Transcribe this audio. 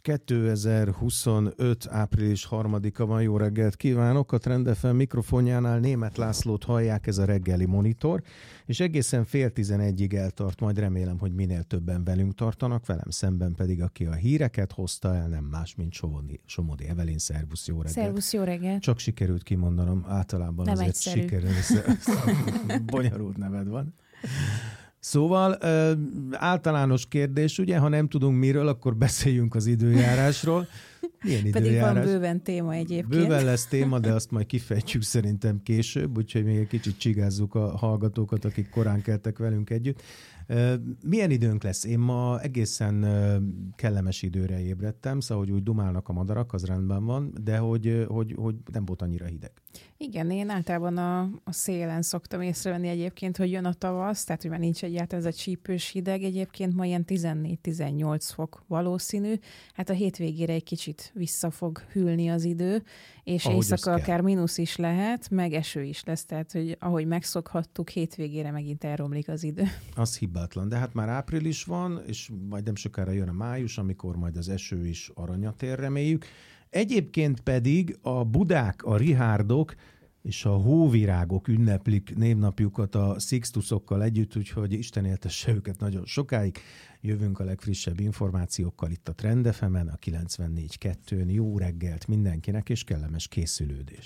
2025. április 3-a van, jó reggelt kívánok! A Trend FM mikrofonjánál Németh Lászlót hallják, ez a reggeli monitor, és egészen 10:30-ig eltart, majd remélem, hogy minél többen velünk tartanak, velem szemben pedig, aki a híreket hozta el, nem más, mint Somodi Evelyn. Szervusz, jó reggelt! Szervusz, jó reggelt! Csak sikerült kimondanom, általában nem azért egyszerű. sikerül, bonyolult neved van. Szóval általános kérdés, ugye, ha nem tudunk miről, akkor beszéljünk az időjárásról. Milyen időjárás? Pedig van bőven téma egyébként. Bőven lesz téma, de azt majd kifejtjük szerintem később, úgyhogy még egy kicsit csigázzuk a hallgatókat, akik korán keltek velünk együtt. Milyen időnk lesz? Én ma egészen kellemes időre ébredtem, szóval, hogy úgy dumálnak a madarak, az rendben van, de hogy nem volt annyira hideg. Igen, én általában a szélen szoktam észrevenni egyébként, hogy jön a tavasz, tehát hogy már nincs egyáltalán ez a csípős hideg, egyébként ma ilyen 14-18 fok valószínű. Hát a hétvégére egy kicsit vissza fog hűlni az idő, és éjszaka akár mínusz is lehet, meg eső is lesz, tehát hogy ahogy megszokhattuk, hétvégére megint elromlik az idő. Az hibátlan, de hát már április van, és majd nem sokára jön a május, amikor majd az eső is aranyat ér, reméljük. Egyébként pedig a budák, a rihárdok és a hóvirágok ünneplik névnapjukat a Sixtusokkal együtt, úgyhogy Isten éltesse őket nagyon sokáig. Jövünk a legfrissebb információkkal itt a Trend FM-en, a 94.2-n. Jó reggelt mindenkinek, és kellemes készülődést!